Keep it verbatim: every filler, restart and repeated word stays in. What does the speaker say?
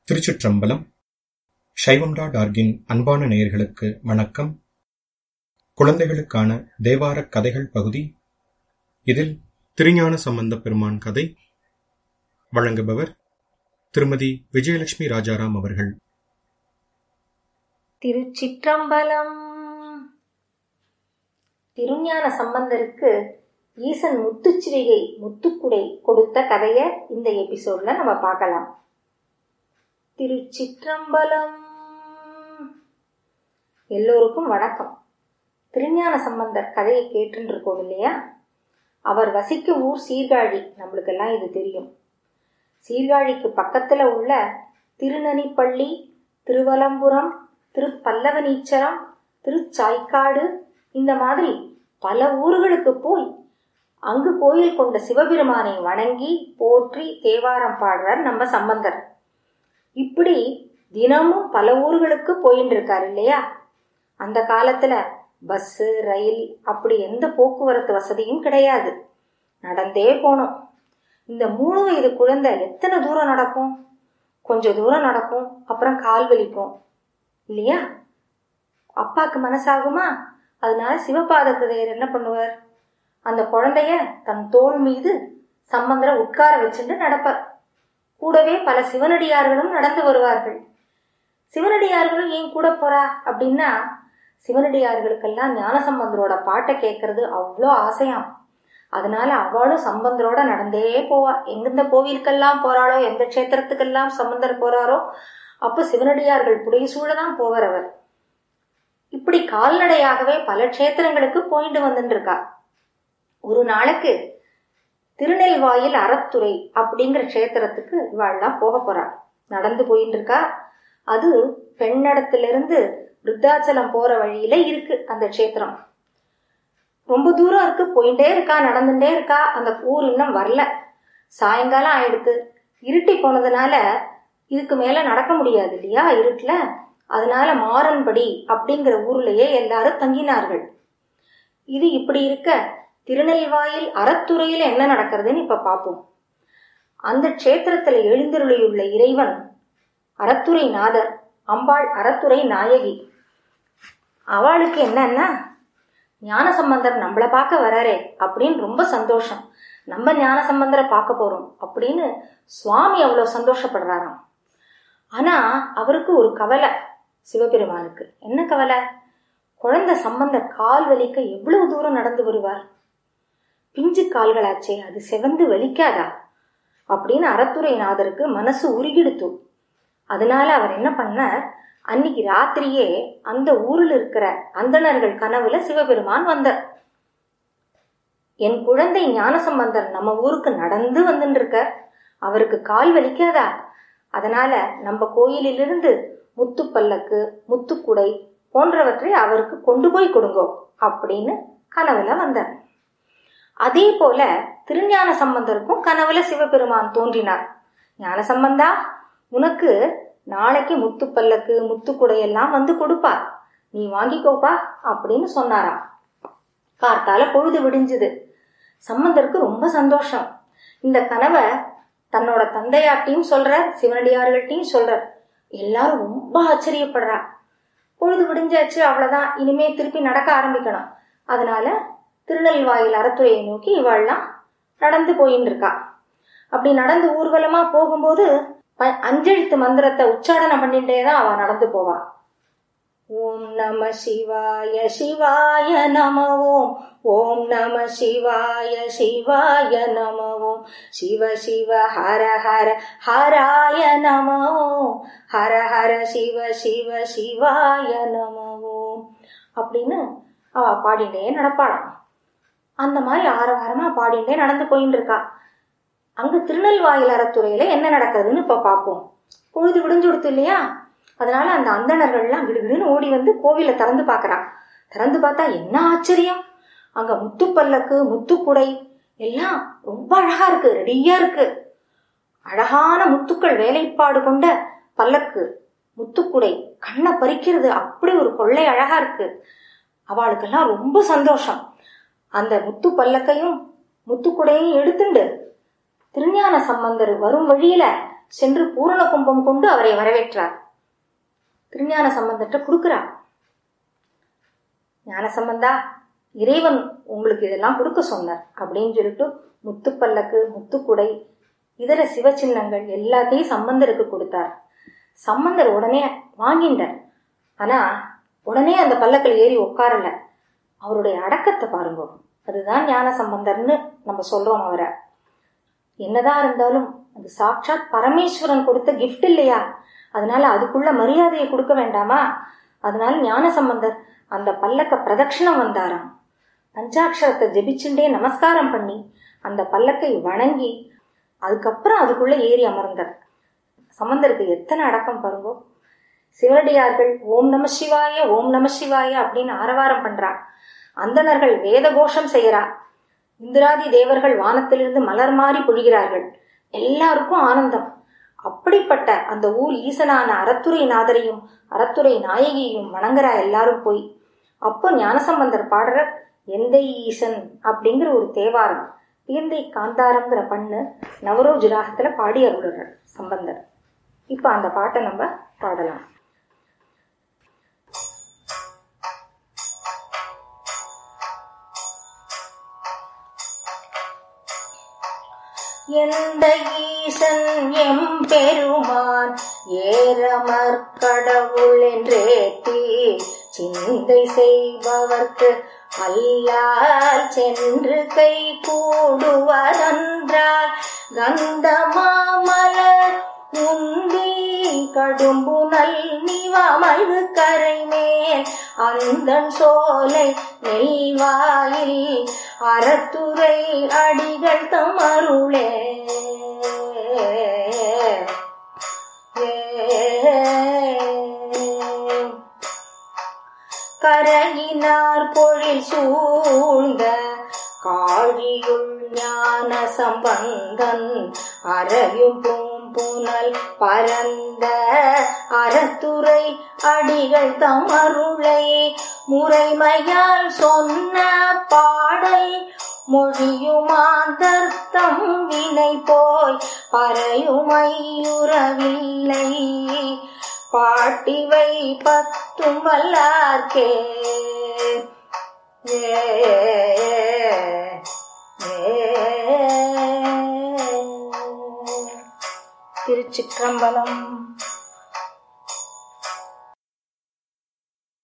திருச்சிற்றம்பலம். சைவம் டாட் ஆர்கின் அன்பான நேயர்களுக்கு வணக்கம். குழந்தைகளுக்கான தேவாரக் கதைகள் பகுதி. இதில் திருஞான சம்பந்த பெருமான் கதை வழங்குபவர் திருமதி விஜயலட்சுமி ராஜாராம் அவர்கள். திருச்சிற்றம்பலம். திருஞான சம்பந்தருக்கு ஈசன் முத்துச்சிவிகை முத்துக்குடை கொடுத்த கதைய இந்த எபிசோட்ல நம்ம பார்க்கலாம். திருச்சிற்றம்பலம். எல்லோருக்கும் வணக்கம். திருஞான சம்பந்தர் கதையை கேட்டு இருக்கோம் இல்லையா? அவர் வசிக்க ஊர் சீர்காழி. நம்மளுக்கெல்லாம் இது தெரியும். சீர்காழிக்கு பக்கத்துல உள்ள திருநனிப்பள்ளி, திருவலம்புரம், திருப்பல்லவனீச்சரம், திருச்சாய்க்காடு, இந்த மாதிரி பல ஊர்களுக்கு போய் அங்கு கோயில் கொண்ட சிவபெருமானை வணங்கி போற்றி தேவாரம் பாடுறார் நம்ம சம்பந்தர். இப்படி தினமும் பல ஊர்களுக்கு போயின்னு இருக்காரு இல்லையா? அந்த காலத்துல பஸ், ரயில் அப்படி எந்த போக்குவரத்து வசதியும் கிடையாது. நடந்தே போனோம். இந்த மூணு வயது குழந்தை எத்தனை தூரம் நடக்கும்? கொஞ்சம் தூரம் நடக்கும், அப்புறம் கால் வலிக்கும் இல்லையா? அப்பாக்கு மனசாகுமா? அதனால சிவபாதத்தையர் என்ன பண்ணுவார்? அந்த குழந்தைய தன் தோள் மீது சம்பந்தரை உட்கார வச்சுட்டு நடப்பார். கூடவே பல சிவனடியார்களும் நடந்து வருவார்கள். சிவனடியார்களும் ஏன் கூட போறா அப்படின்னா, சிவனடியார்களுக்கெல்லாம் ஞானசம்பந்தரோட பாட்டை கேட்கறது அவ்வளோ ஆசையாம். அதனால அவளும் சம்பந்தரோட நடந்தே போவா. எந்தெந்த கோவிலுக்கெல்லாம் போறாளோ, எந்த கஷேத்திரத்துக்கெல்லாம் சம்பந்தர் போறாரோ, அப்ப சிவனடியார்கள் புடைசூழதான் போவார் அவர். இப்படி கால்நடையாகவே பல கஷேத்திரங்களுக்கு போயிட்டு வந்துட்டு இருக்கா. ஒரு நாளைக்கு திருநெல்வாயில் அறத்துறை அப்படிங்கிற கஷேத்திரத்துக்கு இவாள்லாம் போக போறா. நடந்து போயிட்டு இருக்கா. அது பெண்ணடத்திலிருந்து விருத்தாச்சலம் போற வழியில இருக்கு அந்த கஷேத்திரம். ரொம்ப தூரம் இருக்கு. போயிட்டே இருக்கா, நடந்துட்டே இருக்கா. அந்த ஊர் இன்னும் வரல. சாயங்காலம் ஆயிடுத்து. இருட்டி போனதுனால இதுக்கு மேல நடக்க முடியாது இல்லையா இருட்டுல. அதனால மாறன்படி அப்படிங்கிற ஊர்லயே எல்லாரும் தங்கினார்கள். இது இப்படி இருக்க திருநெல்வாயில் அறத்துறையில என்ன நடக்கிறதுன்னு இப்ப பார்ப்போம். அந்த கஷேத்திரத்துல எழுந்தருளியுள்ள இறைவன் அறத்துறை நாதர், அம்பாள் அறத்துறை நாயகி. அவளுக்கு என்னன்னா, ஞானசம்பந்தர் நம்மளை பார்க்க வராரே அப்படின்னு ரொம்ப சந்தோஷம். நம்ம ஞானசம்பந்தரை பார்க்க போறோம் அப்படின்னு சுவாமி அவ்வளவு சந்தோஷப்படுறாராம். ஆனா அவருக்கு ஒரு கவலை. சிவபெருமானுக்கு என்ன கவலை? குழந்தை சம்பந்தர் கால் வலிக்க எவ்வளவு தூரம் நடந்து வருவார்? பிஞ்சு கால்களாச்சே, அது செவந்து வலிக்காதா அப்படின்னு அறத்துறை நாதருக்கு மனசு உருகிடுத்து. அதனால அவர் என்ன பண்ணார், அன்னைக்கு ராத்திரியே அந்த ஊரில் இருக்கிற அந்தணர்கள் கனவுல சிவபெருமான் வந்தார். என் குழந்தை ஞானசம்பந்தர் நம்ம ஊருக்கு நடந்து வந்துட்டு இருக்கார், அவருக்கு கால் வலிக்காதா? அதனால நம்ம கோயிலிலிருந்து முத்து பல்லக்கு, முத்துக்குடை போன்றவற்றை அவருக்கு கொண்டு போய் கொடுங்கோ அப்படின்னு கனவுல வந்தார். அதே போல திருஞான சம்பந்தருக்கும் கனவுல சிவபெருமான் தோன்றினார். ஞான சம்பந்தா, உனக்கு நாளைக்கு முத்து பல்லக்கு, முத்துக்குடையெல்லாம் வந்து கொடுப்பார், நீ வாங்கிக்கோப்பா அப்படின்னு சொன்னாராம். கார்த்தால பொழுது விடிஞ்சுது. சம்பந்தருக்கு ரொம்ப சந்தோஷம். இந்த கனவை தன்னோட தந்தையாட்டையும் சொல்றார், சிவனடியார்கள்ட்டையும் சொல்றார். எல்லாரும் ரொம்ப ஆச்சரியப்படுறா. பொழுது விடிஞ்சாச்சு, அவ்வளவுதான், இனிமே திருப்பி நடக்க ஆரம்பிக்கணும். அதனால திருநெல்வாயில் அறத்துறையை நோக்கி இவாள்லாம் நடந்து போயின்னு இருக்கா. அப்படி நடந்து ஊர்வலமா போகும்போது அஞ்செழுத்து மந்திரத்தை உச்சாடனம் பண்ணிட்டேதான் அவ நடந்து போவா. ஓம் நம சிவாய சிவாய நம ஓம், ஓம் நம சிவாய சிவாய நம ஓம், சிவ சிவ ஹர ஹர ஹராய நம ஓம், ஹர ஹர சிவ சிவ சிவாய நம ஓம் அப்படின்னு அவ பாடிட்டே நடப்பாளாம். அந்த மாதிரி ஆரவாரமா பாடிட்டே நடந்து போயின்னு இருக்கா. அங்க திருநெல்வாயில் அறத்துறையில என்ன நடக்குதுன்னு இப்ப பார்ப்போம். பொழுது விடிஞ்சு கொடுத்து இல்லையா? அதனால அந்த அந்தணர்கள்லாம் கிடுகிடுன்னு ஓடி வந்து கோவில திறந்து பாக்குறா. திறந்து பார்த்தா என்ன ஆச்சரியம்! அங்க முத்து பல்லக்கு, முத்துக்குடை எல்லாம் ரொம்ப அழகா இருக்கு, ரெடியா இருக்கு. அழகான முத்துக்கள் வேலைப்பாடு கொண்ட பல்லக்கு, முத்துக்குடை கண்ணை பறிக்கிறது. அப்படி ஒரு கொள்ளை அழகா இருக்கு. அவளுக்கெல்லாம் ரொம்ப சந்தோஷம். அந்த முத்து பல்லக்கையும் முத்துக்குடையும் எடுத்துண்டு திருஞான சம்பந்தர் வரும் வழியில சென்று பூரண கும்பம் கொண்டு அவரை வரவேற்றார். திருஞான சம்பந்தர்கிட்ட கொடுக்கிறார். ஞான சம்பந்தா, இறைவன் உங்களுக்கு இதெல்லாம் கொடுக்க சொன்னார் அப்படின்னு சொல்லிட்டு முத்துப்பல்லக்கு, முத்துக்குடை, இதர சிவ சின்னங்கள் எல்லாத்தையும் சம்பந்தருக்கு கொடுத்தார். சம்பந்தர் உடனே வாங்கிட்டார். ஆனா உடனே அந்த பல்லக்கில் ஏறி உட்காரல. அவருடைய அடக்கத்தை பாருங்க. அதுதான் ஞான சம்பந்தர்னு நம்ம சொல்றோம். அவரை என்னதான் இருந்தாலும் அது சாட்சாத் பரமேஸ்வரன் கொடுத்த கிஃப்ட் இல்லையா? அதனால அதுக்குள்ள மரியாதையை கொடுக்க வேண்டாமா? அதனால ஞான சம்பந்தர் அந்த பல்லக்க பிரதட்சிணம் வந்தாராம். பஞ்சாட்சரத்தை ஜெபிச்சுட்டே நமஸ்காரம் பண்ணி அந்த பல்லக்கை வணங்கி அதுக்கப்புறம் அதுக்குள்ள ஏறி அமர்ந்தார். சம்பந்தருக்கு எத்தனை அடக்கம் பாருங்கோ. சிவனடியார்கள் ஓம் நம சிவாய ஓம் நம சிவாய அப்படின்னு ஆரவாரம் பண்றா. அந்தணர்கள் வேத கோஷம் செய்யறா. இந்திராதி தேவர்கள் வானத்திலிருந்து மலர் மாறி பொழிகிறார்கள். எல்லாருக்கும் ஆனந்தம். அப்படிப்பட்ட அந்த ஊர் ஈசனான அறத்துறை நாதரையும் அறத்துறை நாயகியையும் வணங்குறா எல்லாரும் போய். அப்போ ஞானசம்பந்தர் பாடுற எந்தை ஈசன் அப்படிங்கிற ஒரு தேவாரம், பியந்தை காந்தாரம்ங்கிற பண்ணு நவரோஜ் ராகத்துல பாடி அருள்றார் சம்பந்தர். இப்ப அந்த பாட்டை நம்ம பாடலாம். எந்த ஈசன் எம் பெருமான் ஏறமர் கடவுள் என்றேத்தி சிந்தை செய்பவர்க்கு அல்லால் சென்று கை கூடுவதென்றால் கந்தமாமலர் உந்தி கடும்புனல் நிவாமல்கு கரைமேல் அந்தன் சோலை நெல்வாயில் அறத்துறை அடிகள் தம் அருளே. கரையினார் பொழில் சூழ்ந்த காழியுள் ஞான சம்பந்தன் அறையும் பூம்புனல் பரந்த அறத்துறை அடிகள் தம் அருளை முறைமையால் சொன்ன பாடல் மொழியுமாந்தர்த்தம் வினை போய் பறையுமையுறவில்லை பாட்டிவை பத்தும் வல்லார்க்கே. திருச்சிற்றம்பலம்.